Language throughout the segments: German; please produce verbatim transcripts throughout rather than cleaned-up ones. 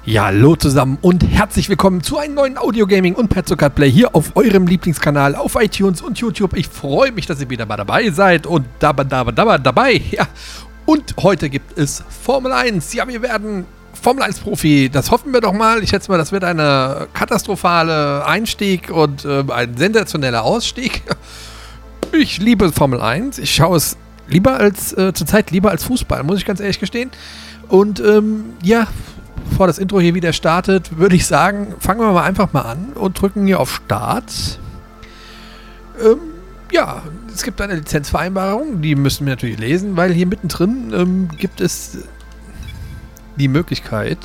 Ja, hallo zusammen und herzlich willkommen zu einem neuen Audio-Gaming und Perzokat Play hier auf eurem Lieblingskanal auf iTunes und YouTube. Ich freue mich, dass ihr wieder mal dabei seid und dabei, dabei, dabei, dabei. Ja. Und heute gibt es Formel eins. Ja, wir werden Formel eins Profi. Das hoffen wir doch mal. Ich schätze mal, das wird eine katastrophale Einstieg und äh, ein sensationeller Ausstieg. Ich liebe Formel eins. Ich schaue es lieber als, äh, zurzeit lieber als Fußball, muss ich ganz ehrlich gestehen. Und ähm, ja, bevor das Intro hier wieder startet, würde ich sagen, fangen wir mal einfach mal an und drücken hier auf Start. Ähm, ja, es gibt eine Lizenzvereinbarung, die müssen wir natürlich lesen, weil hier mittendrin ähm, gibt es die Möglichkeit,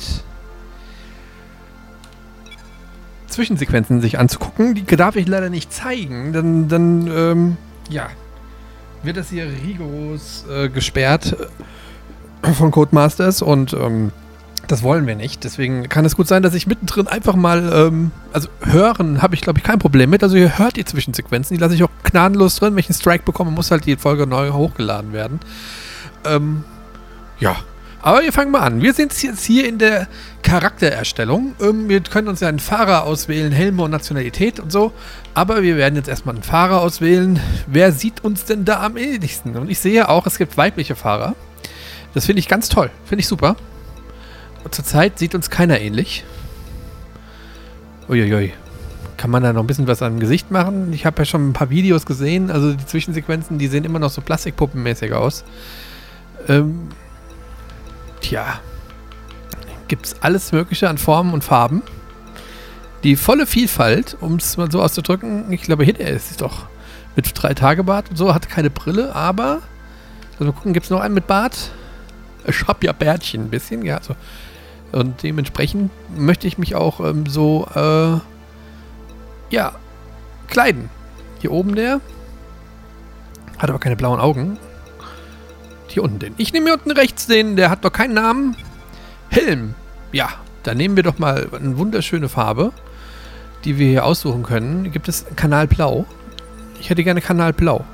Zwischensequenzen sich anzugucken. Die darf ich leider nicht zeigen, dann, dann ähm, ja, wird das hier rigoros äh, gesperrt äh, von Codemasters und ähm, das wollen wir nicht. Deswegen kann es gut sein, dass ich mittendrin einfach mal, ähm, also hören habe ich, glaube ich, kein Problem mit. Also ihr hört die Zwischensequenzen, die lasse ich auch gnadenlos drin. Wenn ich einen Strike bekomme, muss halt die Folge neu hochgeladen werden. Ähm, ja. Aber wir fangen mal an. Wir sind jetzt hier in der Charaktererstellung. Ähm, wir können uns ja einen Fahrer auswählen, Helme und Nationalität und so. Aber wir werden jetzt erstmal einen Fahrer auswählen. Wer sieht uns denn da am ähnlichsten? Und ich sehe auch, es gibt weibliche Fahrer. Das finde ich ganz toll. Finde ich super. Zurzeit sieht uns keiner ähnlich. Uiuiui. Kann man da noch ein bisschen was am Gesicht machen? Ich habe ja schon ein paar Videos gesehen. Also die Zwischensequenzen, die sehen immer noch so plastikpuppenmäßig aus. Ähm, tja. Gibt es alles Mögliche an Formen und Farben. Die volle Vielfalt, um es mal so auszudrücken. Ich glaube, hier der ist doch mit drei Tage Bart und so, hat keine Brille, aber also mal gucken, gibt es noch einen mit Bart? Ich habe ja Bärtchen ein bisschen, ja, so. Und dementsprechend möchte ich mich auch ähm, so, äh, ja, kleiden. Hier oben der hat aber keine blauen Augen. Hier unten den. Ich nehme hier unten rechts den, der hat noch keinen Namen. Helm. Ja, dann nehmen wir doch mal eine wunderschöne Farbe, die wir hier aussuchen können. Gibt es Kanal Blau? Ich hätte gerne Kanal Blau.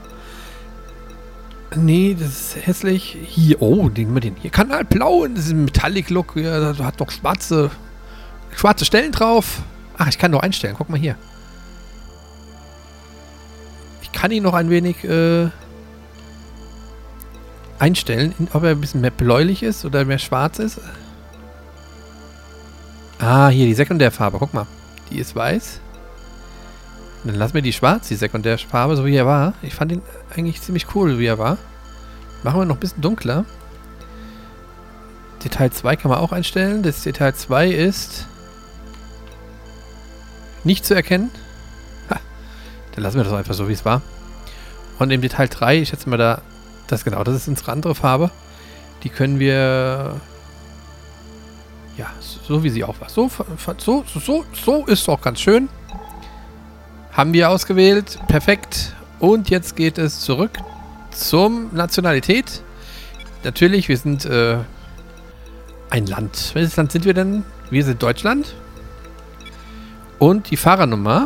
Nee, das ist hässlich. Hier, oh, den wir den hier. Kanal Blau in diesem Metallic-Look. Ja, da hat doch schwarze, schwarze Stellen drauf. Ach, ich kann doch einstellen. Guck mal hier. Ich kann ihn noch ein wenig äh, einstellen, ob er ein bisschen mehr bläulich ist oder mehr schwarz ist. Ah, hier die Sekundärfarbe. Guck mal. Die ist weiß. Dann lassen wir die schwarz, die Sekundärfarbe, so wie er war. Ich fand ihn eigentlich ziemlich cool, wie er war. Machen wir noch ein bisschen dunkler. Detail zwei kann man auch einstellen. Das Detail zwei ist nicht zu erkennen. Ha. Dann lassen wir das einfach so, wie es war. Und im Detail drei, ich schätze mal da, das genau, das ist unsere andere Farbe. Die können wir, ja, so wie sie auch war. So, so, so, so ist auch ganz schön. Haben wir ausgewählt. Perfekt. Und jetzt geht es zurück zum Nationalität. Natürlich, wir sind äh, ein Land. Welches Land sind wir denn? Wir sind Deutschland. Und die Fahrernummer.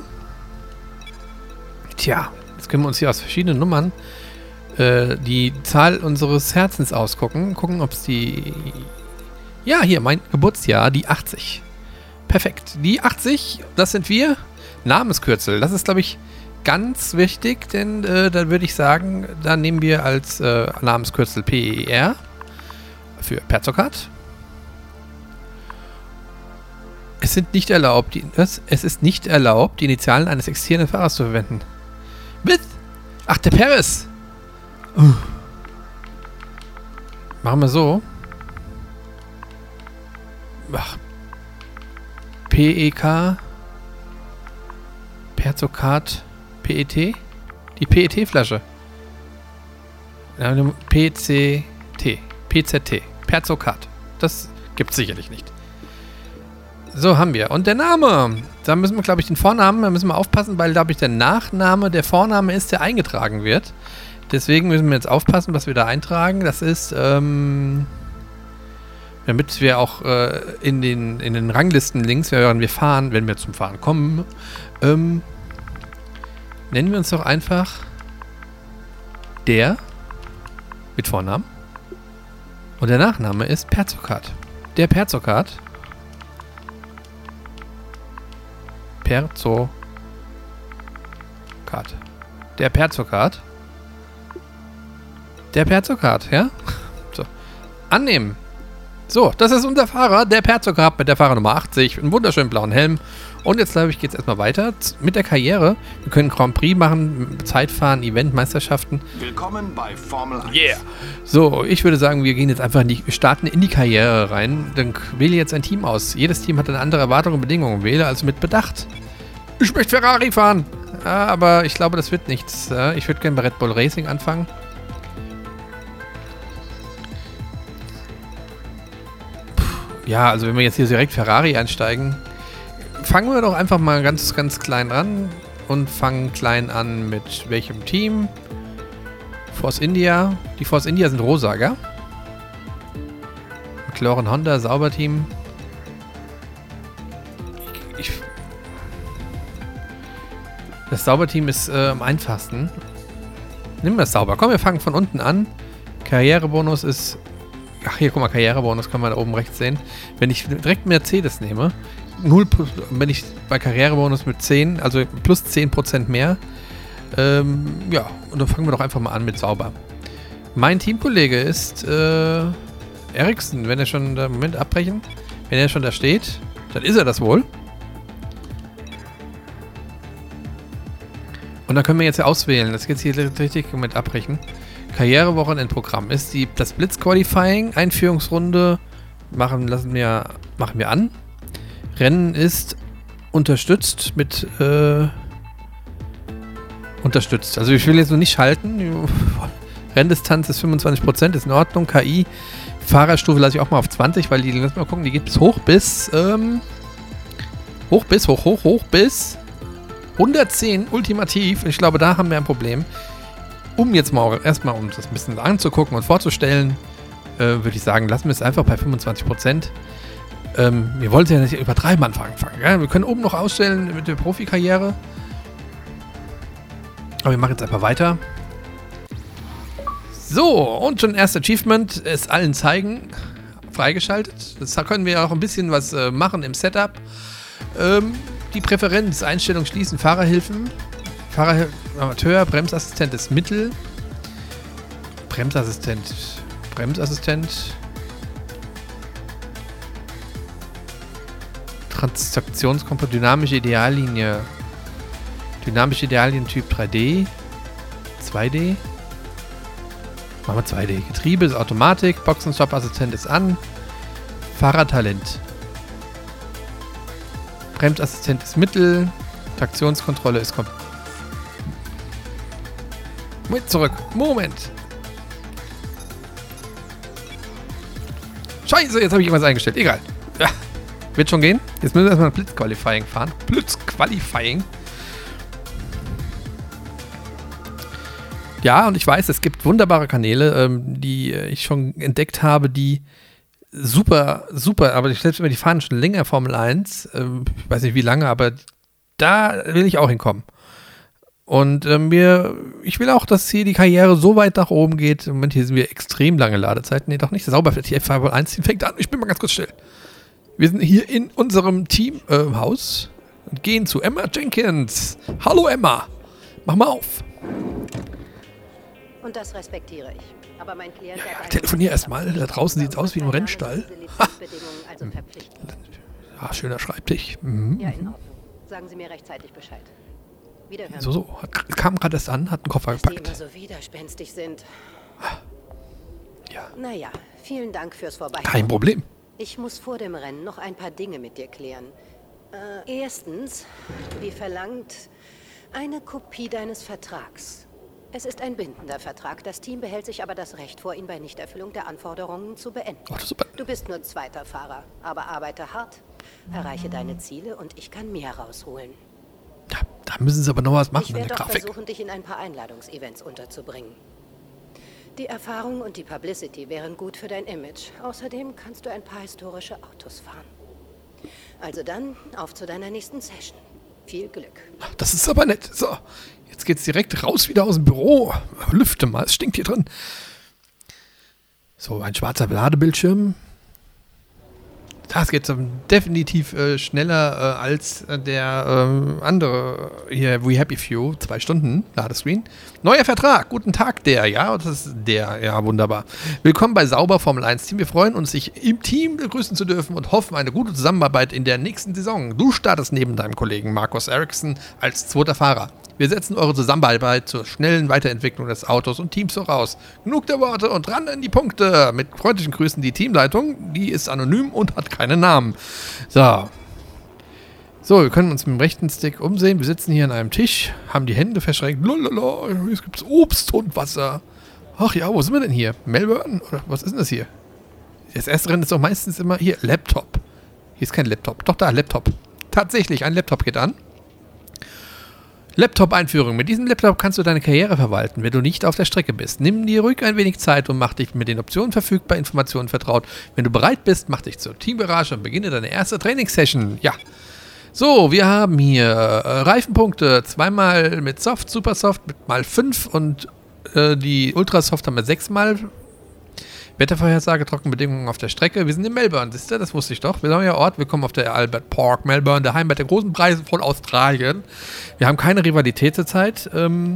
Tja, jetzt können wir uns hier aus verschiedenen Nummern äh, die Zahl unseres Herzens ausgucken. Gucken, ob es die... Ja, hier, mein Geburtsjahr, die achtzig. Perfekt. Die achtzig, das sind wir. Namenskürzel, das ist, glaube ich, ganz wichtig, denn äh, dann würde ich sagen, da nehmen wir als äh, Namenskürzel P E R für Perzokat. Es sind nicht erlaubt, die, es, es ist nicht erlaubt, die Initialen eines existierenden Fahrers zu verwenden. Mit? Ach, der Paris! Uh. Machen wir so. Ach. P E K Perzokat P E T? Die P E T-Flasche. P C T. P Z T. Perzokat. Das gibt's sicherlich nicht. So haben wir. Und der Name. Da müssen wir, glaube ich, den Vornamen, da müssen wir aufpassen, weil, glaube ich, der Nachname der Vorname ist, der eingetragen wird. Deswegen müssen wir jetzt aufpassen, was wir da eintragen. Das ist, ähm... damit wir auch äh, in den, in den Ranglisten links, während wir fahren, wenn wir zum Fahren kommen, ähm, nennen wir uns doch einfach der mit Vornamen. Und der Nachname ist Perzokat. Der Perzokat. Perzo. Card. Der Perzo-Card. Der Perzo-Card, ja? So. Annehmen. So, das ist unser Fahrer, der Perzo-Card mit der Fahrernummer achtzig, einen wunderschönen blauen Helm. Und jetzt, glaube ich, geht es erstmal weiter mit der Karriere. Wir können Grand Prix machen, Zeitfahren, Event, Meisterschaften. Willkommen bei Formel eins. Yeah. So, ich würde sagen, wir gehen jetzt einfach in die, wir starten in die Karriere rein. Dann wähle jetzt ein Team aus. Jedes Team hat eine andere Erwartung und Bedingungen. Wähle also mit Bedacht. Ich möchte Ferrari fahren. Ja, aber ich glaube, das wird nichts. Ich würde gerne bei Red Bull Racing anfangen. Ja, also wenn wir jetzt hier direkt Ferrari einsteigen, fangen wir doch einfach mal ganz, ganz klein an und fangen klein an mit welchem Team? Force India. Die Force India sind rosa, gell? McLaren Honda, Sauberteam. Ich, ich, das Sauberteam ist äh, am einfachsten. Nimm das sauber. Komm, wir fangen von unten an. Karrierebonus ist... Ach, hier, guck mal, Karrierebonus kann man da oben rechts sehen. Wenn ich direkt Mercedes nehme, null, wenn ich bei Karrierebonus mit zehn, also plus zehn Prozent mehr, ähm, ja, und dann fangen wir doch einfach mal an mit sauber. Mein Teamkollege ist äh, Ericsson, wenn er schon, da, Moment, abbrechen, wenn er schon da steht, dann ist er das wohl. Und dann können wir jetzt ja auswählen, das geht hier richtig mit abbrechen. Karrierewochenendprogramm ist die, das Blitz-Qualifying, Einführungsrunde, machen, lassen wir, machen wir an. Rennen ist unterstützt mit, äh, unterstützt. Also ich will jetzt noch nicht schalten. Renndistanz ist fünfundzwanzig Prozent, ist in Ordnung. K I, Fahrerstufe lasse ich auch mal auf zwanzig, weil die, lass mal gucken, die geht bis hoch bis, ähm, hoch bis, hoch, hoch, hoch bis hundertzehn ultimativ. Ich glaube, da haben wir ein Problem. Um jetzt mal erstmal, um das ein bisschen anzugucken und vorzustellen, äh, würde ich sagen, lassen wir es einfach bei fünfundzwanzig Prozent. Ähm, wir wollen es ja nicht übertreiben anfangen. Ja? Wir können oben noch ausstellen mit der Profikarriere. Aber wir machen jetzt einfach weiter. So, und schon erst Achievement, es allen zeigen, freigeschaltet. Das können wir auch ein bisschen was äh, machen im Setup. Ähm, die Präferenz, Einstellung schließen, Fahrerhilfen. Fahrer, Amateur, Bremsassistent ist Mittel. Bremsassistent. Bremsassistent. Transaktionskomponente, dynamische Ideallinie. Dynamische Ideallinie Typ drei D. zwei D. Machen wir zwei D. Getriebe ist Automatik. Boxenstopp-Assistent ist an. Fahrertalent. Bremsassistent ist Mittel. Traktionskontrolle ist komplett. Moment, zurück. Moment. Scheiße, jetzt habe ich irgendwas eingestellt. Egal. Ja, wird schon gehen. Jetzt müssen wir erstmal Blitzqualifying fahren. Blitzqualifying. Ja, und ich weiß, es gibt wunderbare Kanäle, ähm, die ich schon entdeckt habe, die super, super, aber selbst wenn die fahren schon länger Formel eins, ähm, ich weiß nicht wie lange, aber da will ich auch hinkommen. Und ähm, wir, ich will auch, dass hier die Karriere so weit nach oben geht. Im Moment, hier sind wir extrem lange Ladezeiten. Nee, doch nicht. Sauber für die F eins Team fängt an. Ich bin mal ganz kurz still. Wir sind hier in unserem Teamhaus äh, und gehen zu Emma Jenkins. Hallo Emma. Mach mal auf. Und das respektiere ich. Aber mein Klient ja, ja, telefonier erstmal. Da draußen sieht es aus wie im Rennstall. Ha. Also ja, schöner Schreibtisch. Mhm. Ja, in Ordnung. Sagen Sie mir rechtzeitig Bescheid. Wiederhören. So, so. Hat, kam gerade erst an, hat einen Koffer Dass gepackt. die immer so widerspenstig sind. Ja. Naja, vielen Dank fürs Vorbeikommen. Kein Problem. Ich muss vor dem Rennen noch ein paar Dinge mit dir klären. Äh, erstens, wie verlangt, eine Kopie deines Vertrags. Es ist ein bindender Vertrag. Das Team behält sich aber das Recht vor, ihn bei Nichterfüllung der Anforderungen zu beenden. Oh, das ist super. Du bist nur zweiter Fahrer, aber arbeite hart, erreiche deine Ziele und ich kann mehr rausholen. Ja, da müssen sie aber noch was machen Ich in der werde auch Grafik. versuchen, dich in ein paar Einladungsevents unterzubringen. Die Erfahrung und die Publicity wären gut für dein Image. Außerdem kannst du ein paar historische Autos fahren. Also dann, auf zu deiner nächsten Session. Viel Glück. Das ist aber nett. So, jetzt geht's direkt raus wieder aus dem Büro. Lüfte mal, es stinkt hier drin. So, ein schwarzer Ladebildschirm. Das geht ähm, definitiv äh, schneller äh, als äh, der äh, andere hier, We Happy Few, zwei Stunden Ladescreen. Neuer Vertrag, guten Tag der, ja, das ist der, ja, wunderbar. Willkommen bei Sauber Formel eins Team. Wir freuen uns, sich im Team begrüßen zu dürfen und hoffen eine gute Zusammenarbeit in der nächsten Saison. Du startest neben deinem Kollegen Marcus Ericsson als zweiter Fahrer. Wir setzen eure Zusammenarbeit zur schnellen Weiterentwicklung des Autos und Teams voraus. Genug der Worte und ran in die Punkte. Mit freundlichen Grüßen die Teamleitung. Die ist anonym und hat keinen Namen. So. So, wir können uns mit dem rechten Stick umsehen. Wir sitzen hier an einem Tisch, haben die Hände verschränkt. Lalala, hier gibt es Obst und Wasser. Ach ja, wo sind wir denn hier? Melbourne? Oder was ist denn das hier? Das erste Rennen ist doch meistens immer hier. Laptop. Hier ist kein Laptop. Doch da, Laptop. Tatsächlich, ein Laptop geht an. Laptop-Einführung. Mit diesem Laptop kannst du deine Karriere verwalten, wenn du nicht auf der Strecke bist. Nimm dir ruhig ein wenig Zeit und mach dich mit den Optionen verfügbar Informationen vertraut. Wenn du bereit bist, mach dich zur Teamgarage und beginne deine erste Trainingssession. Ja. So, wir haben hier äh, Reifenpunkte. Zweimal mit Soft, Supersoft mit mal fünf und äh, die Ultrasoft haben wir sechsmal. Wettervorhersage, Trockenbedingungen auf der Strecke. Wir sind in Melbourne, siehst du? Das wusste ich doch. Wir sind ja Ort, wir kommen auf der Albert Park, Melbourne, der Heimat der großen Preise von Australien. Wir haben keine Rivalität zurzeit. Ähm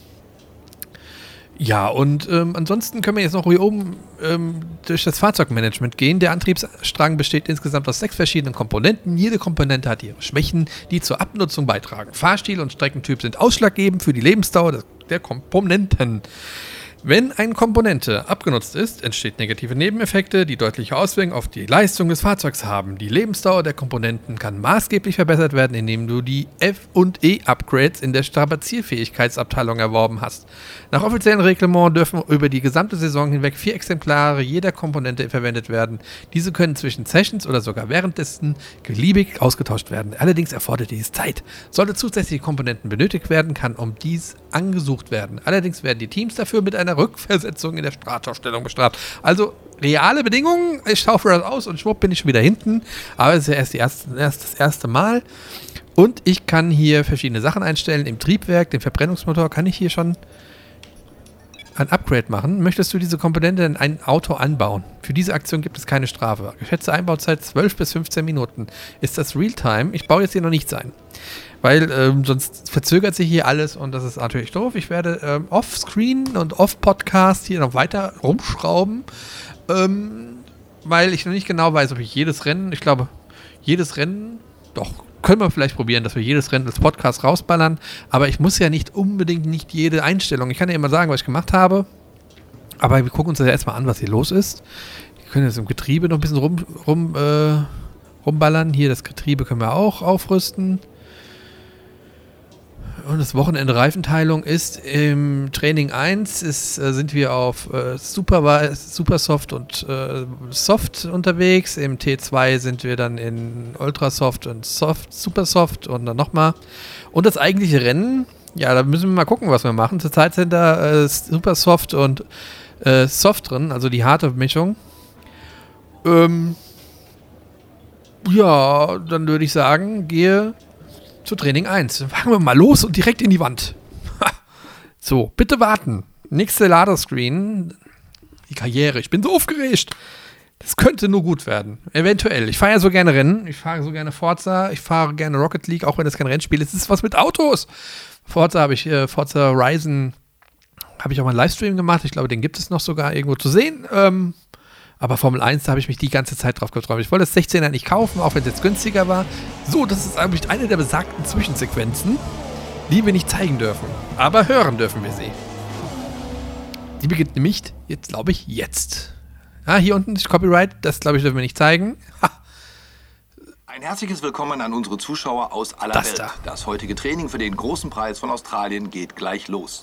ja, und ähm, ansonsten können wir jetzt noch hier oben ähm, durch das Fahrzeugmanagement gehen. Der Antriebsstrang besteht insgesamt aus sechs verschiedenen Komponenten. Jede Komponente hat ihre Schwächen, die zur Abnutzung beitragen. Fahrstil und Streckentyp sind ausschlaggebend für die Lebensdauer des, der Komponenten. Wenn eine Komponente abgenutzt ist, entstehen negative Nebeneffekte, die deutliche Auswirkungen auf die Leistung des Fahrzeugs haben. Die Lebensdauer der Komponenten kann maßgeblich verbessert werden, indem du die F und E-Upgrades in der Strapazierfähigkeitsabteilung erworben hast. Nach offiziellen Reglement dürfen über die gesamte Saison hinweg vier Exemplare jeder Komponente verwendet werden. Diese können zwischen Sessions oder sogar währenddessen beliebig ausgetauscht werden. Allerdings erfordert dies Zeit. Sollte zusätzliche Komponenten benötigt werden, kann um dies angesucht werden. Allerdings werden die Teams dafür mit einer Rückversetzung in der Startaufstellung bestraft. Also reale Bedingungen, ich taufe das aus und schwupp bin ich schon wieder hinten. Aber es ist ja erst, die erste, erst das erste Mal. Und ich kann hier verschiedene Sachen einstellen. Im Triebwerk, den Verbrennungsmotor, kann ich hier schon ein Upgrade machen. Möchtest du diese Komponente in ein Auto anbauen? Für diese Aktion gibt es keine Strafe. Geschätzte Einbauzeit zwölf bis fünfzehn Minuten. Ist das Realtime? Ich baue jetzt hier noch nichts ein. Weil ähm, sonst verzögert sich hier alles und das ist natürlich doof. Ich werde ähm, off-Screen und off-Podcast hier noch weiter rumschrauben, ähm, weil ich noch nicht genau weiß, ob ich jedes Rennen, ich glaube, jedes Rennen, doch, können wir vielleicht probieren, dass wir jedes Rennen als Podcast rausballern, aber ich muss ja nicht unbedingt nicht jede Einstellung, ich kann ja immer sagen, was ich gemacht habe, aber wir gucken uns das ja erstmal an, was hier los ist. Wir können jetzt im Getriebe noch ein bisschen rum, rum, äh, rumballern. Hier das Getriebe können wir auch aufrüsten. Und das Wochenende Reifenteilung ist im Training eins ist, äh, sind wir auf äh, Super, Supersoft und äh, Soft unterwegs. Im T zwei sind wir dann in Ultrasoft und Soft, Supersoft und dann nochmal. Und das eigentliche Rennen, ja, da müssen wir mal gucken, was wir machen. Zurzeit sind da äh, Supersoft und äh, Soft drin, also die harte Mischung. Ähm, ja, dann würde ich sagen, gehe zu Training eins. Dann fangen wir mal los und direkt in die Wand. So, bitte warten. Nächste Ladescreen. Die Karriere. Ich bin so aufgeregt. Das könnte nur gut werden. Eventuell. Ich fahre ja so gerne Rennen. Ich fahre so gerne Forza. Ich fahre gerne Rocket League, auch wenn das kein Rennspiel ist. Es ist was mit Autos. Forza habe ich, äh, Forza Horizon habe ich auch mal einen Livestream gemacht. Ich glaube, den gibt es noch sogar irgendwo zu sehen. Ähm, Aber Formel eins, da habe ich mich die ganze Zeit drauf geträumt. Ich wollte das sechzehner nicht kaufen, auch wenn es jetzt günstiger war. So, das ist eigentlich eine der besagten Zwischensequenzen, die wir nicht zeigen dürfen. Aber hören dürfen wir sie. Die beginnt nämlich, jetzt glaube ich, jetzt. Ah, hier unten ist Copyright, das glaube ich dürfen wir nicht zeigen. Ha. Ein herzliches Willkommen an unsere Zuschauer aus aller Das Welt. da. Das heutige Training für den großen Preis von Australien geht gleich los.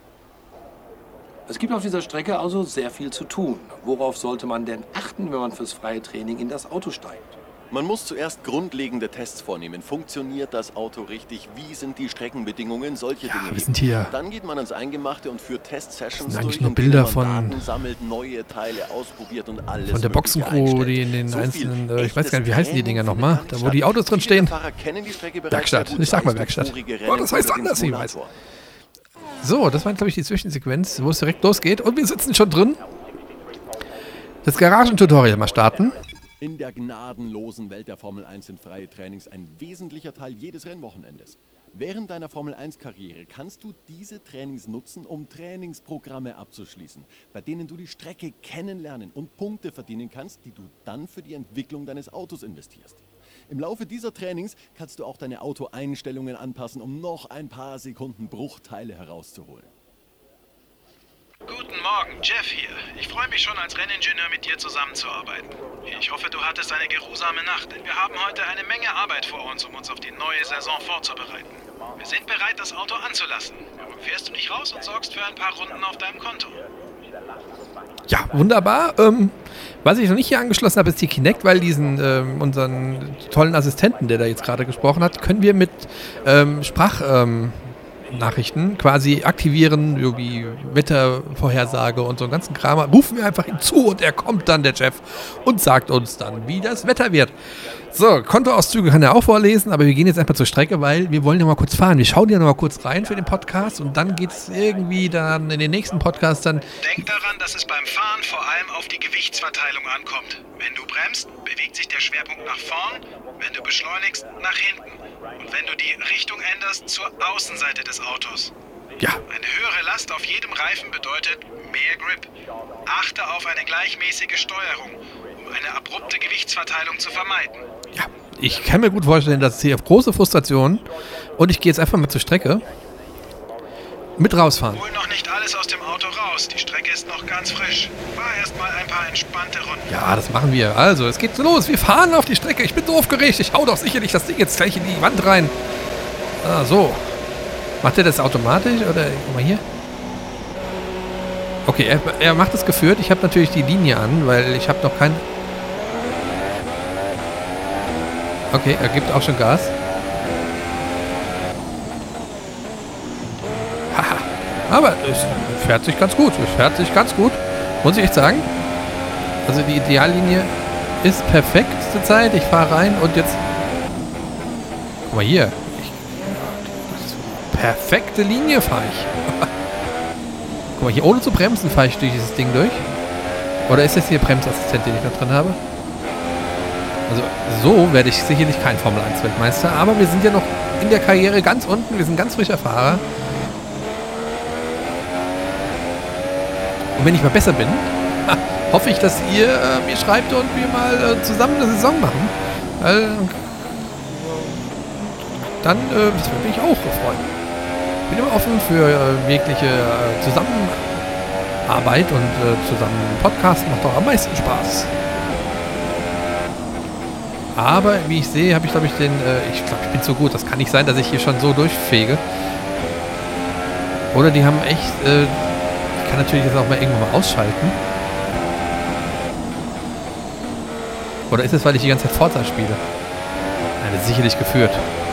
Es gibt auf dieser Strecke also sehr viel zu tun. Worauf sollte man denn achten, wenn man fürs freie Training in das Auto steigt? Man muss zuerst grundlegende Tests vornehmen. Funktioniert das Auto richtig? Wie sind die Streckenbedingungen? Solche Ja, Dinge. wir sind hier. Dann geht man ans Eingemachte und führt Testsessions Das sind eigentlich durch, nur in Bilder denen man von- Daten sammelt, neue Teile ausprobiert und alles Von der Mögliche Boxencrew, einstellt. die in den So viel einzelnen, äh, ich weiß echtes gar nicht, wie heißen die Training Dinger findet nochmal? gar nicht Da, wo die statt. Autos drin Viele stehen. Fahrer kennen die Strecke bereits Werkstatt. sehr gut, Ich sag mal sei es Werkstatt. durch vorige Oh, das heißt Rennen oder anders, den ich weiß. Simulator. So, das war, glaube ich, die Zwischensequenz, wo es direkt losgeht. Und wir sitzen schon drin. Das Garagentutorial mal starten. In der gnadenlosen Welt der Formel eins sind freie Trainings ein wesentlicher Teil jedes Rennwochenendes. Während deiner Formel eins Karriere kannst du diese Trainings nutzen, um Trainingsprogramme abzuschließen, bei denen du die Strecke kennenlernen und Punkte verdienen kannst, die du dann für die Entwicklung deines Autos investierst. Im Laufe dieser Trainings kannst du auch deine Autoeinstellungen anpassen, um noch ein paar Sekunden Bruchteile herauszuholen. Guten Morgen, Jeff hier. Ich freue mich schon, als Renningenieur mit dir zusammenzuarbeiten. Ich hoffe, du hattest eine geruhsame Nacht, denn wir haben heute eine Menge Arbeit vor uns, um uns auf die neue Saison vorzubereiten. Wir sind bereit, das Auto anzulassen. Warum fährst du nicht raus und sorgst für ein paar Runden auf deinem Konto? Ja, wunderbar. Ähm, was ich noch nicht hier angeschlossen habe, ist die Kinect, weil diesen, ähm, unseren tollen Assistenten, der da jetzt gerade gesprochen hat, können wir mit ähm, Sprach... Ähm, Nachrichten quasi aktivieren, wie Wettervorhersage und so einen ganzen Kram. Rufen wir einfach ihm zu und er kommt dann, der Jeff, und sagt uns dann, wie das Wetter wird. So, Kontoauszüge kann er auch vorlesen, aber wir gehen jetzt einfach zur Strecke, weil wir wollen ja mal kurz fahren. Wir schauen ja noch mal kurz rein für den Podcast und dann geht es irgendwie dann in den nächsten Podcast dann... Denk daran, dass es beim Fahren vor allem auf die Gewichtsverteilung ankommt. Wenn du bremst, bewegt sich der Schwerpunkt nach vorn, wenn du beschleunigst, nach hinten. Und wenn du die Richtung änderst, zur Außenseite des Autos. Ja. Eine höhere Last auf jedem Reifen bedeutet mehr Grip. Achte auf eine gleichmäßige Steuerung, um eine abrupte Gewichtsverteilung zu vermeiden. Ja, ich kann mir gut vorstellen, dass es hier auf große Frustration und ich gehe jetzt einfach mal zur Strecke mit rausfahren. Hol noch nicht alles aus dem Auto raus. Die Strecke ist noch ganz frisch. Fahr erst mal ein paar entspannte Runden. Ja, das machen wir. Also, es geht so los. Wir fahren auf die Strecke. Ich bin so aufgeregt. Ich hau doch sicherlich das Ding jetzt gleich in die Wand rein. Ah, so. Macht er das automatisch oder guck mal hier? Okay, er, er macht es geführt. Ich habe natürlich die Linie an, weil ich habe noch kein... Okay, er gibt auch schon Gas. Haha. Aber es fährt sich ganz gut. Es fährt sich ganz gut. Muss ich echt sagen. Also die Ideallinie ist perfekt zurzeit. Ich fahre rein und jetzt... Guck mal hier. Ich, perfekte Linie fahre ich. Guck mal, hier ohne zu bremsen fahre ich durch dieses Ding durch. Oder ist das hier Bremsassistent, den ich noch drin habe? Also so werde ich sicherlich kein Formel eins Weltmeister. Aber wir sind ja noch in der Karriere ganz unten. Wir sind ganz frischer Fahrer. Und wenn ich mal besser bin, hoffe ich, dass ihr äh, mir schreibt und wir mal äh, zusammen eine Saison machen. Weil dann äh, würde mich auch freuen. Ich bin immer offen für äh, jegliche äh, Zusammenarbeit und äh, zusammen Podcast macht doch am meisten Spaß. Aber wie ich sehe, habe ich glaube ich den, äh, ich glaube ich bin so gut, das kann nicht sein, dass ich hier schon so durchfege. Oder die haben echt, äh, ich kann natürlich jetzt auch mal irgendwann mal ausschalten. Oder ist es, weil ich die ganze Zeit Forza spiele? Nein, das ist sicherlich geführt.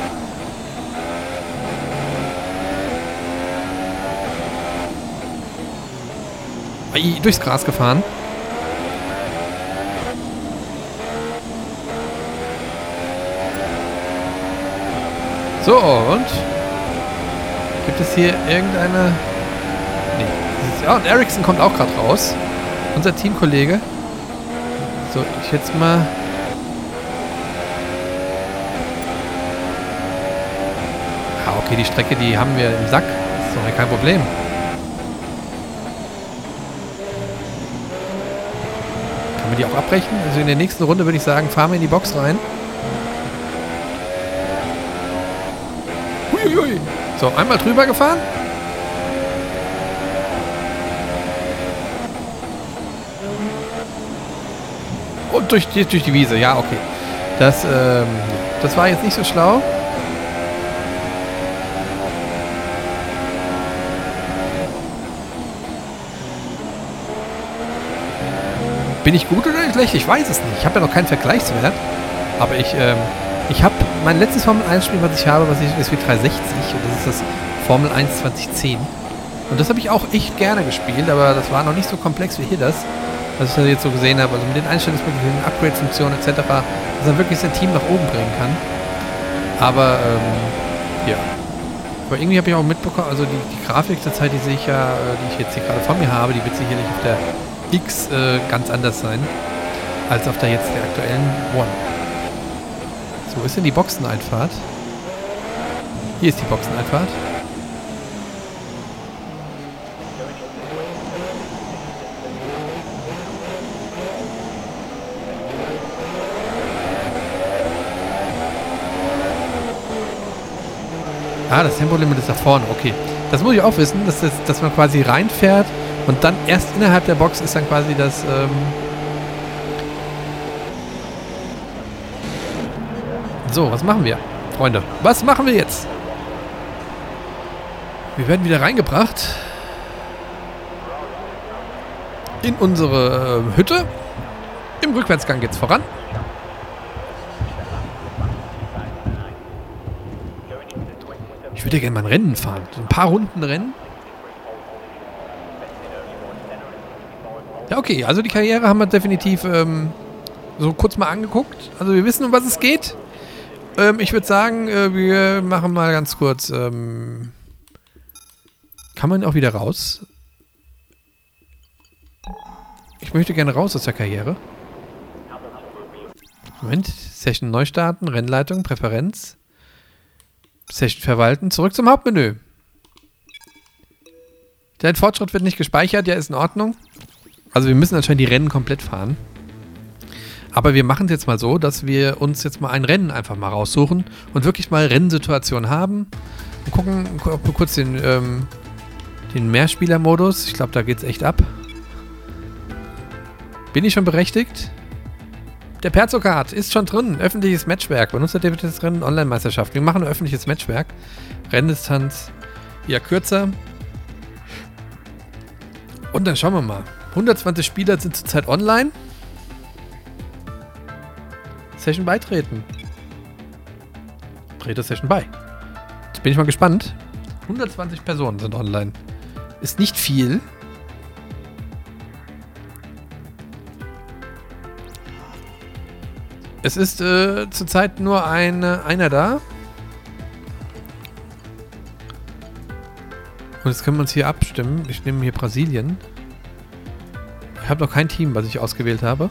Durchs Gras gefahren. So, und? Gibt es hier irgendeine... Nee. Ja, und Ericsson kommt auch gerade raus. Unser Teamkollege. So, ich jetzt mal... Ja, okay, die Strecke, die haben wir im Sack. Das ist doch ja kein Problem. Kann man die auch abbrechen? Also in der nächsten Runde würde ich sagen, fahren wir in die Box rein. Huiuiui. So, einmal drüber gefahren. Und durch die, durch die Wiese, ja, okay. Das, ähm, das war jetzt nicht so schlau. Bin ich gut oder schlecht? Ich weiß es nicht. Ich habe ja noch keinen Vergleichswert. Aber ich, ähm, ich habe mein letztes Formel eins Spiel, was ich habe, was ich, ist wie dreihundertsechzig. Und das ist das Formel eins zwanzig zehn. Und das habe ich auch echt gerne gespielt, aber das war noch nicht so komplex wie hier das, was ich da jetzt so gesehen habe. Also mit den Einstellungsmöglichkeiten, Upgrade-Funktionen et cetera, dass er wirklich sein Team nach oben bringen kann. Aber, ähm, ja. Aber irgendwie habe ich auch mitbekommen, also die, die Grafik zur Zeit, die sehe ich ja, die ich jetzt hier gerade vor mir habe, die wird sicherlich auf der X äh, ganz anders sein. als auf der jetzt der aktuellen One. So, ist denn die Boxeneinfahrt? Hier ist die Boxeneinfahrt. Ah, das Tempolimit ist da vorne, okay. Das muss ich auch wissen, dass, das, dass man quasi reinfährt und dann erst innerhalb der Box ist dann quasi das... Ähm so, was machen wir, Freunde? Was machen wir jetzt? Wir werden wieder reingebracht in unsere äh, Hütte. Im Rückwärtsgang geht's voran. Ich würde gerne mal ein Rennen fahren. So ein paar Runden Rennen. Ja, okay. Also die Karriere haben wir definitiv ähm, so kurz mal angeguckt. Also wir wissen, um was es geht. Ähm, ich würde sagen, äh, wir machen mal ganz kurz... Ähm, kann man auch wieder raus? Ich möchte gerne raus aus der Karriere. Moment. Session neu starten. Rennleitung. Präferenz. Session verwalten. Zurück zum Hauptmenü. Der Fortschritt wird nicht gespeichert. Ja, ist in Ordnung. Also wir müssen anscheinend die Rennen komplett fahren. Aber wir machen es jetzt mal so, dass wir uns jetzt mal ein Rennen einfach mal raussuchen und wirklich mal Rennsituationen haben. Und gucken, ob wir kurz den, ähm, den Mehrspieler-Modus. Ich glaube, da geht es echt ab. Bin ich schon berechtigt? Der Perzocard ist schon drin. Öffentliches Matchwerk. Benutzer das Rennen Online-Meisterschaft. Wir machen ein öffentliches Matchwerk. Renndistanz ja kürzer. Und dann schauen wir mal. hundertzwanzig Spieler sind zurzeit online. Session beitreten. Trete Session bei. Jetzt bin ich mal gespannt. hundertzwanzig Personen sind online. Ist nicht viel. Es ist äh, zurzeit nur eine, einer da. Und jetzt können wir uns hier abstimmen. Ich nehme hier Brasilien. Ich habe noch kein Team, was ich ausgewählt habe.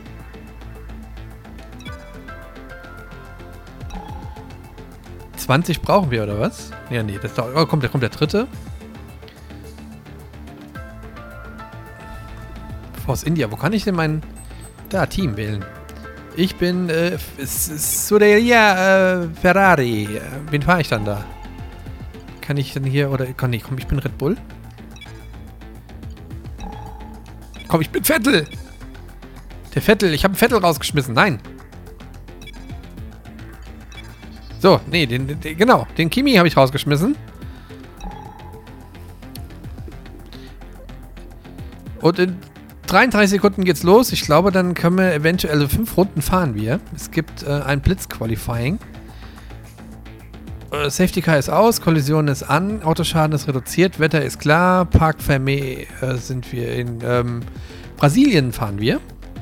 zwanzig brauchen wir, oder was? Ja, nee, das dauert, oh, kommt, da kommt der dritte. Force India, wo kann ich denn mein... Da, Team wählen. Ich bin äh, Scuderia äh, Ferrari. Wen fahre ich dann da? Kann ich denn hier, oder kann ich, komm, ich bin Red Bull. Komm, ich bin Vettel. Der Vettel, ich habe einen Vettel rausgeschmissen, nein. So, nee, den, den, genau, den Kimi habe ich rausgeschmissen. Und in dreiunddreißig Sekunden geht's los. Ich glaube, dann können wir eventuell, also fünf Runden fahren wir. Es gibt äh, ein Blitz-Qualifying. Äh, Safety Car ist aus, Kollision ist an, Autoschaden ist reduziert, Wetter ist klar, Parc Fermé äh, sind wir in ähm, Brasilien fahren wir.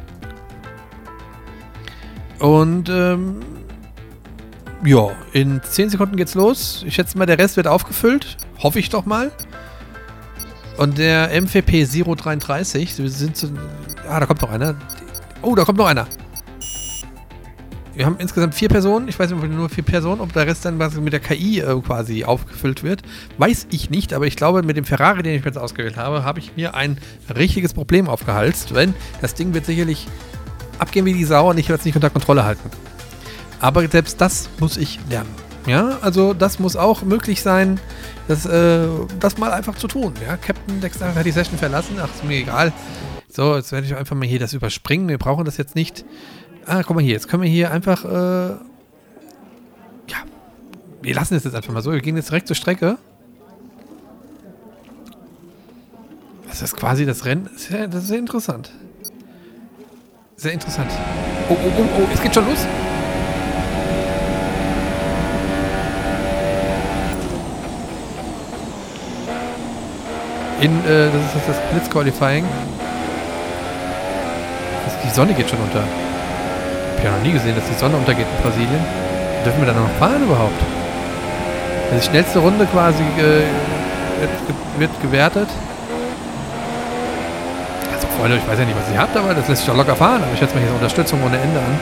Und ähm, ja, in zehn Sekunden geht's los. Ich schätze mal, der Rest wird aufgefüllt. Hoffe ich doch mal. Und der M V P null dreiunddreißig, wir sind so... Ah, da kommt noch einer. Oh, da kommt noch einer. Wir haben insgesamt vier Personen. Ich weiß nicht, ob nur vier Personen, ob der Rest dann mit der K I äh, quasi aufgefüllt wird. Weiß ich nicht, aber ich glaube, mit dem Ferrari, den ich jetzt ausgewählt habe, habe ich mir ein richtiges Problem aufgehalst. Denn das Ding wird sicherlich abgehen wie die Sau und ich werde es nicht unter Kontrolle halten. Aber selbst das muss ich lernen. Ja, also das muss auch möglich sein, das, äh, das mal einfach zu tun. Ja, Captain Dexter hat die Session verlassen. Ach, ist mir egal. So, jetzt werde ich einfach mal hier das überspringen. Wir brauchen das jetzt nicht. Ah, guck mal hier. Jetzt können wir hier einfach, äh, ja, wir lassen es jetzt einfach mal so. Wir gehen jetzt direkt zur Strecke. Das ist quasi das Rennen. Das ist sehr, das ist sehr interessant. Sehr interessant. Oh, oh, oh, oh, es geht schon los. In, äh, das ist das Blitz-Qualifying. Die Sonne geht schon unter. Ich habe ja noch nie gesehen, dass die Sonne untergeht in Brasilien. Dürfen wir da noch fahren überhaupt? Also die schnellste Runde quasi äh, wird, wird gewertet. Also Freunde, ich weiß ja nicht, was ihr habt, aber das lässt sich doch locker fahren. Aber ich schätze mal hier so Unterstützung ohne Ende an.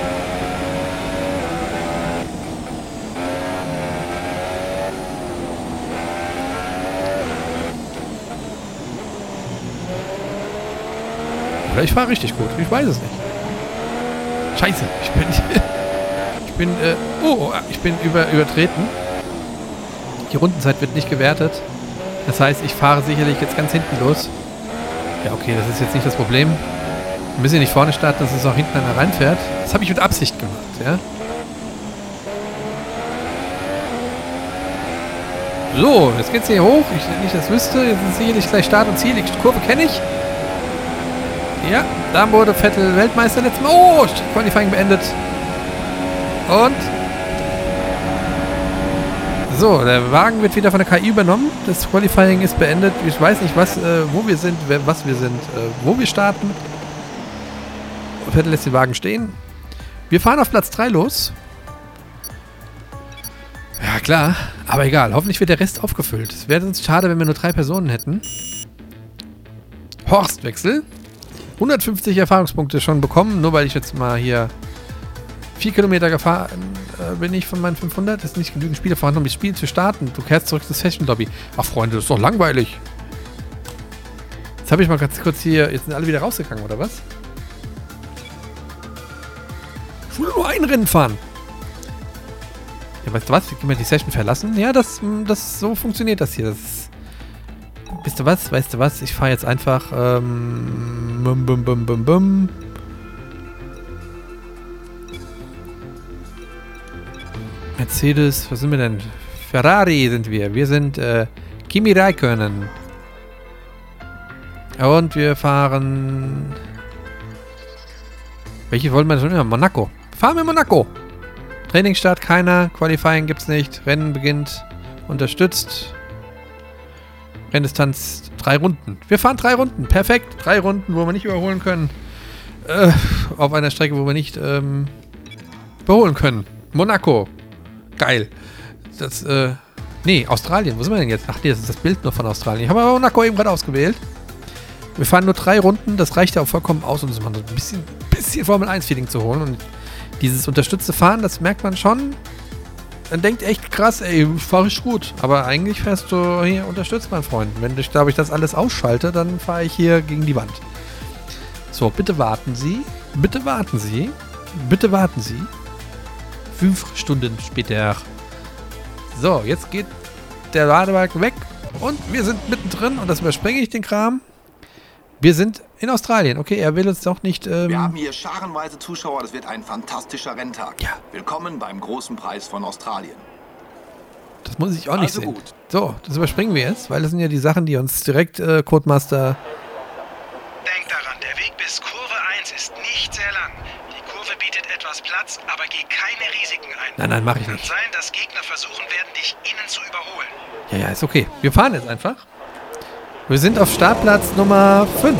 Oder ich fahre richtig gut. Ich weiß es nicht. Scheiße, ich bin... ich bin, äh... Oh, ich bin über, übertreten. Die Rundenzeit wird nicht gewertet. Das heißt, ich fahre sicherlich jetzt ganz hinten los. Ja, okay, das ist jetzt nicht das Problem. Wir müssen ja nicht vorne starten, dass es auch hinten einer reinfährt. Das habe ich mit Absicht gemacht, ja. So, jetzt geht's hier hoch. Ich nicht das wüsste. Jetzt ist sicherlich gleich Start und Ziel. Die Kurve kenne ich. Ja, da wurde Vettel Weltmeister letztes Mal. Oh, Qualifying beendet. Und... So, der Wagen wird wieder von der K I übernommen. Das Qualifying ist beendet. Ich weiß nicht, was, äh, wo wir sind, wer, was wir sind, äh, wo wir starten. Vettel lässt den Wagen stehen. Wir fahren auf Platz drei los. Ja, klar. Aber egal. Hoffentlich wird der Rest aufgefüllt. Es wäre sonst schade, wenn wir nur drei Personen hätten. Horstwechsel. hundertfünfzig Erfahrungspunkte schon bekommen, nur weil ich jetzt mal hier vier Kilometer gefahren äh, bin ich von meinen fünfhundert. Das ist nicht genügend Spiele vorhanden, um das Spiel zu starten. Du kehrst zurück ins Session Lobby. Ach Freunde, das ist doch langweilig. Jetzt habe ich mal ganz kurz hier... Jetzt sind alle wieder rausgegangen, oder was? Ich will nur ein Rennen fahren. Ja, weißt du was? Wir können mal die Session verlassen. Ja, das, das so funktioniert das hier. Das ist, wisst du was? Weißt du was? Ich fahre jetzt einfach... Ähm, bum, bum, bum, bum, bum. Mercedes, was sind wir denn? Ferrari sind wir. Wir sind äh, Kimi Räikkönen. Und wir fahren... Welche wollen wir schon immer? Monaco. Fahren wir Monaco. Trainingsstart keiner. Qualifying gibt's nicht. Rennen beginnt. Unterstützt. Renndistanz drei Runden. Wir fahren drei Runden. Perfekt. Drei Runden, wo wir nicht überholen können. Äh, auf einer Strecke, wo wir nicht ähm, überholen können. Monaco. Geil. Das, äh... Nee, Australien. Wo sind wir denn jetzt? Ach nee, das ist das Bild nur von Australien. Ich habe aber Monaco eben gerade ausgewählt. Wir fahren nur drei Runden. Das reicht ja auch vollkommen aus, um so ein bisschen, bisschen Formel eins Feeling zu holen. Und dieses unterstützte Fahren, das merkt man schon. Man denkt echt krass, ey, fahre ich gut. Aber eigentlich fährst du hier unterstützt, mein Freund. Wenn ich, glaube ich, das alles ausschalte, dann fahre ich hier gegen die Wand. So, bitte warten Sie. Bitte warten Sie. Bitte warten Sie. Fünf Stunden später. So, jetzt geht der Ladebalken weg und wir sind mittendrin und das überspringe ich den Kram. Wir sind in Australien. Okay, er will uns doch nicht... Ähm wir haben hier scharenweise Zuschauer, das wird ein fantastischer Renntag. Ja. Willkommen beim großen Preis von Australien. Das muss ich auch nicht Also sehen. gut. So, das überspringen wir jetzt, weil das sind ja die Sachen, die uns direkt äh, Codemaster... Denk daran, der Weg bis Kurve eins ist nicht sehr lang. Die Kurve bietet etwas Platz, aber geh keine Risiken ein. Nein, nein, mache ich Kann nicht. sein, dass Gegner versuchen werden, dich innen zu überholen. Ja, ja, ist okay. Wir fahren jetzt einfach. Wir sind auf Startplatz Nummer fünf.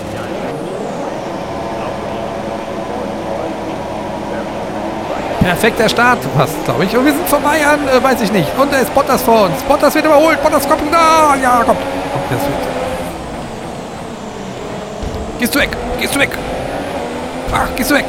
Perfekter Start, passt, glaube ich. Und wir sind vorbei an, äh, weiß ich nicht. Und da ist Bottas vor uns. Bottas wird überholt. Bottas kommt. Ah, ja, kommt. kommt das wird. Gehst du weg. Gehst du weg. Ach, gehst du weg.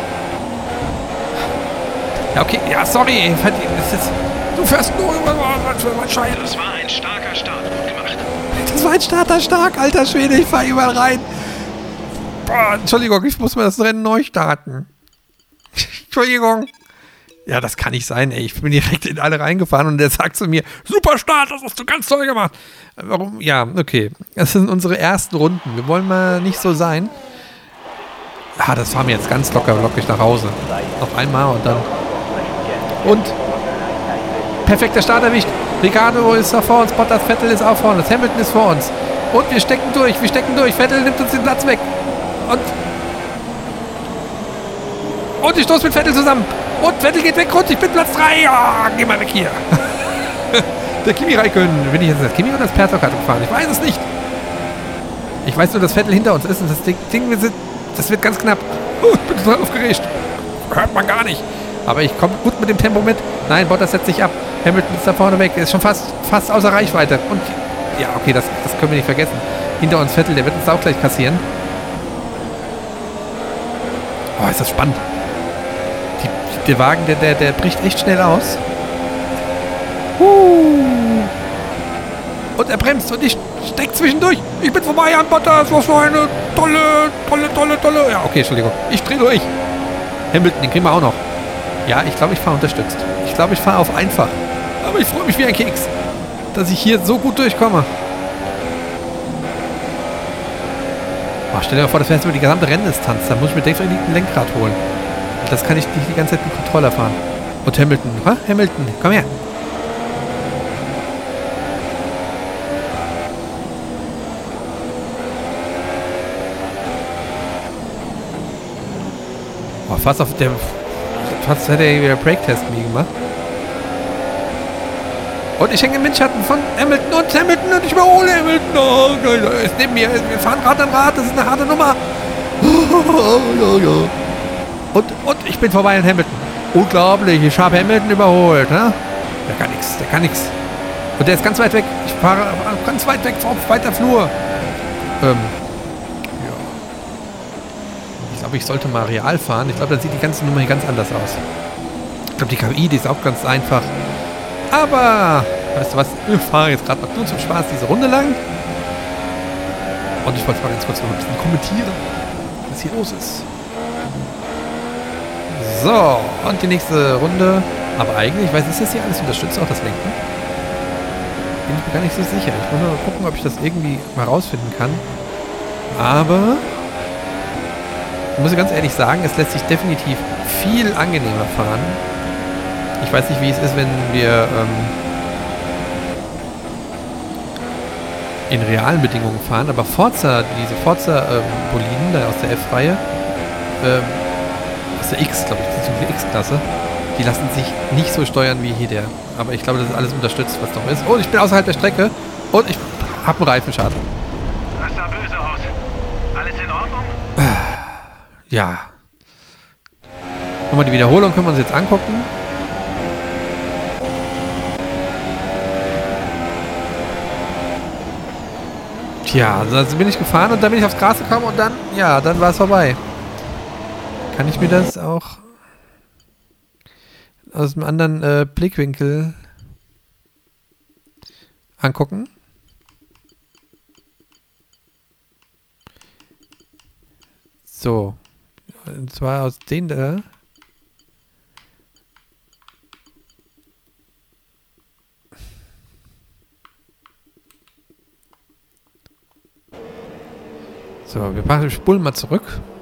Ja, okay. Ja, sorry. Das ist, du fährst nur über mein Scheiß. Das war ein starker Start. Gut gemacht. Das war ein Starter stark, alter Schwede. Ich fahr überall rein. Boah, Entschuldigung, ich muss mal das Rennen neu starten. Entschuldigung. Ja, das kann nicht sein, ey. Ich bin direkt in alle reingefahren und der sagt zu mir, super Start, das hast du ganz toll gemacht. Warum? Ja, okay. Das sind unsere ersten Runden. Wir wollen mal nicht so sein. Ah, das fahren wir jetzt ganz locker, lockig nach Hause. Noch einmal und dann... Und... Perfekter Start erwischt. Ricciardo ist da vor uns, Bottas, Vettel ist auch vor uns, Hamilton ist vor uns. Und wir stecken durch, wir stecken durch. Vettel nimmt uns den Platz weg. Und... Und ich stoße mit Vettel zusammen. Und Vettel geht weg und ich bin Platz drei. Ja, geh mal weg hier. Der Kimi Räikkönen. Bin ich jetzt das Kimi oder das Pertocado gefahren? Ich weiß es nicht. Ich weiß nur, dass Vettel hinter uns ist und das Ding, Ding wir sind, das wird ganz knapp. Oh, ich bin total aufgeregt. Hört man gar nicht. Aber ich komme gut mit dem Tempo mit. Nein, Bottas setzt sich ab. Hamilton ist da vorne weg. Er ist schon fast, fast außer Reichweite. Und ja, okay, das, das können wir nicht vergessen. Hinter uns Vettel, der wird uns auch gleich kassieren. Oh, ist das spannend. Die, der Wagen, der, der, der bricht echt schnell aus. Uh. Und er bremst und ich steck zwischendurch. Ich bin vorbei an Bottas. Was für eine tolle, tolle, tolle, tolle. Ja, okay, Entschuldigung. Ich drehe durch. Hamilton, den kriegen wir auch noch. Ja, ich glaube, ich fahre unterstützt. Ich glaube, ich fahre auf einfach. Aber ich freue mich wie ein Keks, dass ich hier so gut durchkomme. Oh, stell dir mal vor, das wäre jetzt über die gesamte Renndistanz. Da muss ich mir definitiv ein Lenkrad holen. Das kann ich nicht die ganze Zeit mit Controller fahren. Und Hamilton, ha? Hamilton, komm her. Oh, fast auf der... Fast hätte er wieder Break-Test mit gemacht. Und ich hänge im Windschatten von Hamilton und Hamilton und ich überhole Hamilton. Oh, er ist neben mir. Wir fahren Rad an Rad. Das ist eine harte Nummer. Und, und ich bin vorbei an Hamilton. Unglaublich. Ich habe Hamilton überholt. Ne? Der kann nichts. Der kann nichts. Und der ist ganz weit weg. Ich fahre ganz weit weg auf weiter Flur. Ähm... Ich glaube, ich sollte mal real fahren. Ich glaube, dann sieht die ganze Nummer hier ganz anders aus. Ich glaube, die K I, die ist auch ganz einfach. Aber, weißt du was, wir fahren jetzt gerade nur zum Spaß diese Runde lang. Und ich wollte mal ganz kurz noch ein bisschen kommentieren, was hier los ist. So, und die nächste Runde. Aber eigentlich, ich weiß, ist das hier alles unterstützt, auch das Lenken? Bin ich mir gar nicht so sicher. Ich muss mal gucken, ob ich das irgendwie mal rausfinden kann. Aber... Ich muss ganz ehrlich sagen, es lässt sich definitiv viel angenehmer fahren. Ich weiß nicht, wie es ist, wenn wir ähm, in realen Bedingungen fahren, aber Forza, diese Forza-Boliden, ähm, aus der F-Reihe, ähm, aus der X, glaube ich, das ist die X-Klasse, die lassen sich nicht so steuern wie hier der. Aber ich glaube, das ist alles unterstützt, was noch ist. Oh, ich bin außerhalb der Strecke und ich habe einen Reifenschaden. Das sah böse aus. Alles in Ordnung? Ja. Nochmal die Wiederholung können wir uns jetzt angucken. Tja, also bin ich gefahren und dann bin ich aufs Gras gekommen und dann, ja, dann war es vorbei. Kann ich mir das auch aus einem anderen äh, Blickwinkel angucken? So. Und zwar aus den da. So, wir machen, spulen mal zurück.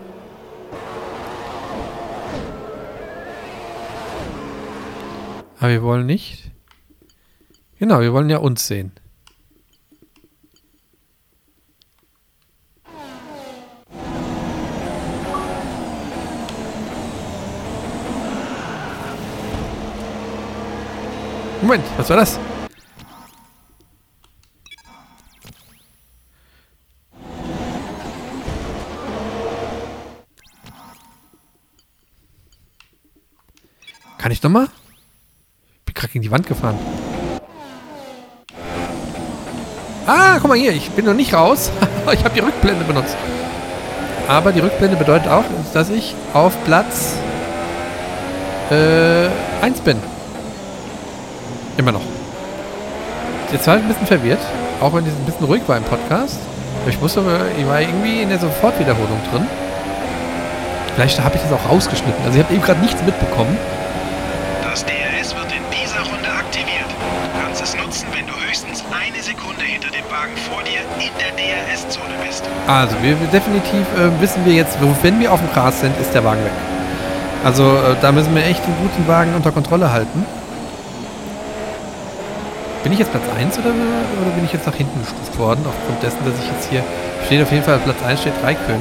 Aber wir wollen nicht. Genau, wir wollen ja uns sehen. Moment, was war das? Kann ich nochmal? Ich bin gerade gegen die Wand gefahren. Ah, guck mal hier, ich bin noch nicht raus. Ich habe die Rückblende benutzt. Aber die Rückblende bedeutet auch, dass ich auf Platz äh, eins bin. Immer noch. Jetzt war ich ein bisschen verwirrt, auch wenn es ein bisschen ruhig war im Podcast. Ich wusste, ich war irgendwie in der Sofortwiederholung drin. Vielleicht habe ich das auch rausgeschnitten. Also ich habe eben gerade nichts mitbekommen. Das D R S wird in dieser Runde aktiviert. Du kannst es nutzen, wenn du höchstens eine Sekunde hinter dem Wagen vor dir in der D R S-Zone bist. Also wir definitiv äh, wissen wir jetzt, wenn wir auf dem Gras sind, ist der Wagen weg. Also äh, da müssen wir echt den guten Wagen unter Kontrolle halten. Bin ich jetzt Platz eins oder, oder bin ich jetzt nach hinten gestuft worden, aufgrund dessen, dass ich jetzt hier... Steht auf jeden Fall, Platz eins steht Raikön.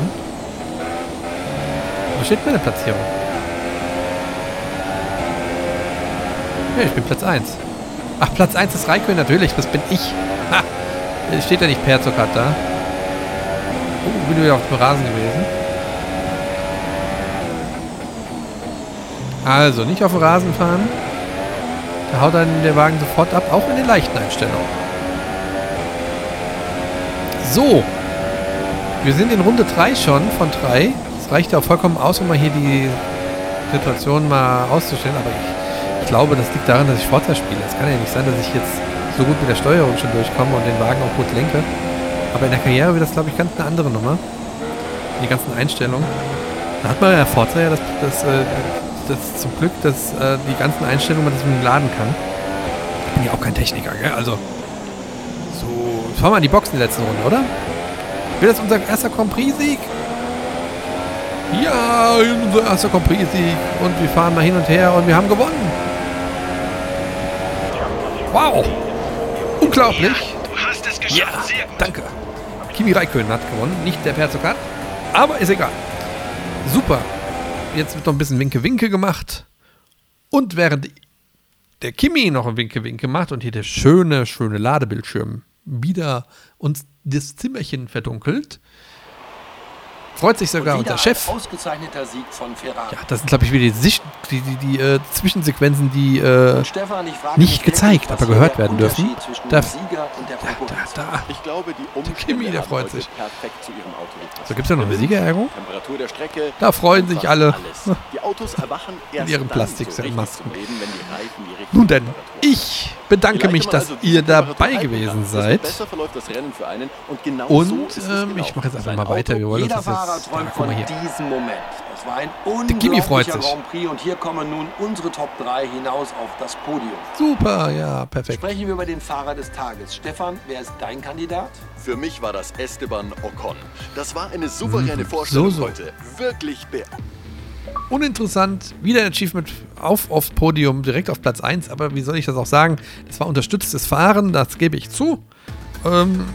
Wo steht meine Platzierung? Ja, ich bin Platz eins. Ach, Platz eins ist Raikön, natürlich, das bin ich. Ha! Steht ja nicht Perzog hat da. Oh, bin wieder auf dem Rasen gewesen. Also, nicht auf dem Rasen fahren. Da haut dann der Wagen sofort ab, auch in den leichten Einstellungen. So. Wir sind in Runde drei schon von drei. Das reicht ja auch vollkommen aus, um mal hier die Situation mal auszustellen, aber ich, ich glaube, das liegt daran, dass ich Forza spiele. Es kann ja nicht sein, dass ich jetzt so gut mit der Steuerung schon durchkomme und den Wagen auch gut lenke. Aber in der Karriere wird das, glaube ich, ganz eine andere Nummer. Die ganzen Einstellungen. Da hat man ja Forza ja das, das, äh, das zum Glück, dass äh, die ganzen Einstellungen man das mit dem laden kann. Ich bin ja auch kein Techniker, gell? Also, so, fahren wir in die Box in der letzten Runde, oder? Wird das unser erster Grand Prix-Sieg? Ja, unser erster Grand Prix-Sieg. Und wir fahren mal hin und her und wir haben gewonnen. Wow! Unglaublich! Ja, du hast es geschafft, Ja, sehr gut. danke. Kimi Räikkönen hat gewonnen, nicht der Perzokat. Aber ist egal. Super. Jetzt wird noch ein bisschen Winke-Winke gemacht. Und während der Kimi noch ein Winke-Winke macht und hier der schöne, schöne Ladebildschirm wieder uns das Zimmerchen verdunkelt, freut sich sogar Und wieder unser Chef. ein ausgezeichneter Sieg von Ferrari. Ja, das sind, glaube ich, wieder die, Sicht, die, die, die äh, Zwischensequenzen, die äh, Und Stefan, ich frage nicht mich gezeigt, wirklich, was aber hier gehört der werden dürfen. Unterschied zwischen Da- dem Sieger und der da, Konkurrenz ist. da. Ich glaube, die Umstände Kimi, der haben freut heute sich. perfekt zu ihrem Auto gepasst. So, gibt's ja noch eine Siegerehrung? Temperatur der Strecke. Da freuen sich einfach alle. Alles. Die Autos erwachen erst ihren dann Plastik- so richtig Masken. zum Leben, wenn die Reifen die richtige Nun denn, Temperatur ich bedanke Vielleicht mich, man dass also diese ihr dabei Temperatur halten gewesen kann, desto seid. besser verläuft das Rennen für einen und genau Und so ist es ähm, ich gelaufen. mache jetzt einfach Sein mal weiter. Wir wollen uns Jeder das Fahrer jetzt. Da, träumt guck von mal hier. diesem Moment. Das war ein Kimi freut unglaublicher sich. Grand Prix und hier kommen nun unsere Top drei hinaus auf das Podium. Super, ja, perfekt. Sprechen wir über den Fahrer des Tages. Stefan, wer ist dein Kandidat? Für mich war das Esteban Ocon. Das war eine souveräne Vorstellung so, so. heute. Wirklich be Uninteressant. Wieder ein Achievement auf aufs Podium, direkt auf Platz eins. Aber wie soll ich das auch sagen? Das war unterstütztes Fahren, das gebe ich zu. Ähm,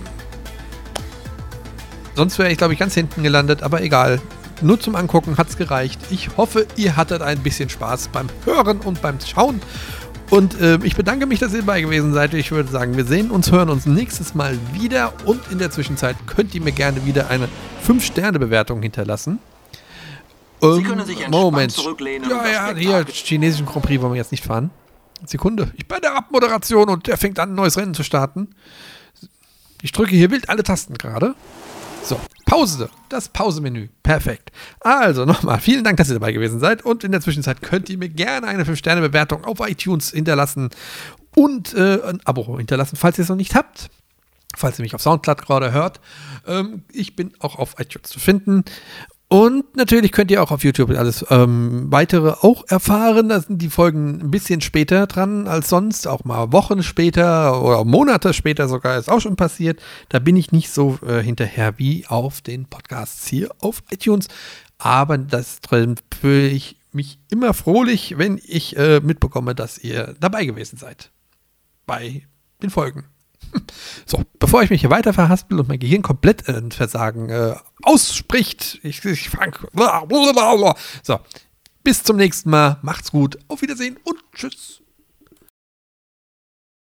sonst wäre ich, glaube ich, ganz hinten gelandet. Aber egal. Nur zum Angucken hat es gereicht. Ich hoffe, ihr hattet ein bisschen Spaß beim Hören und beim Schauen. Und äh, ich bedanke mich, dass ihr dabei gewesen seid. Ich würde sagen, wir sehen uns, hören uns nächstes Mal wieder. Und in der Zwischenzeit könnt ihr mir gerne wieder eine fünf Sterne Bewertung hinterlassen. Sie können sich entspannt Moment. zurücklehnen Ja, und das ja, Spektakel- hier, chinesischen Grand Prix wollen wir jetzt nicht fahren. Sekunde, ich bin bei der Abmoderation und der fängt an, ein neues Rennen zu starten. Ich drücke hier wild alle Tasten gerade. So, Pause, das Pausemenü, perfekt. Also nochmal, vielen Dank, dass ihr dabei gewesen seid und in der Zwischenzeit könnt ihr mir gerne eine fünf Sterne Bewertung auf iTunes hinterlassen und äh, ein Abo hinterlassen, falls ihr es noch nicht habt. Falls ihr mich auf Soundcloud gerade hört. Ähm, ich bin auch auf iTunes zu finden. Und natürlich könnt ihr auch auf YouTube alles ähm, weitere auch erfahren. Da sind die Folgen ein bisschen später dran als sonst, auch mal Wochen später oder Monate später sogar, ist auch schon passiert. Da bin ich nicht so äh, hinterher wie auf den Podcasts hier auf iTunes. Aber das fühle ich mich immer frohlich, wenn ich äh, mitbekomme, dass ihr dabei gewesen seid. Bei den Folgen. So, bevor ich mich hier weiter verhaspel und mein Gehirn komplett äh, ein Versagen äh, ausspricht, ich, ich fange. So, bis zum nächsten Mal. Macht's gut. Auf Wiedersehen und tschüss.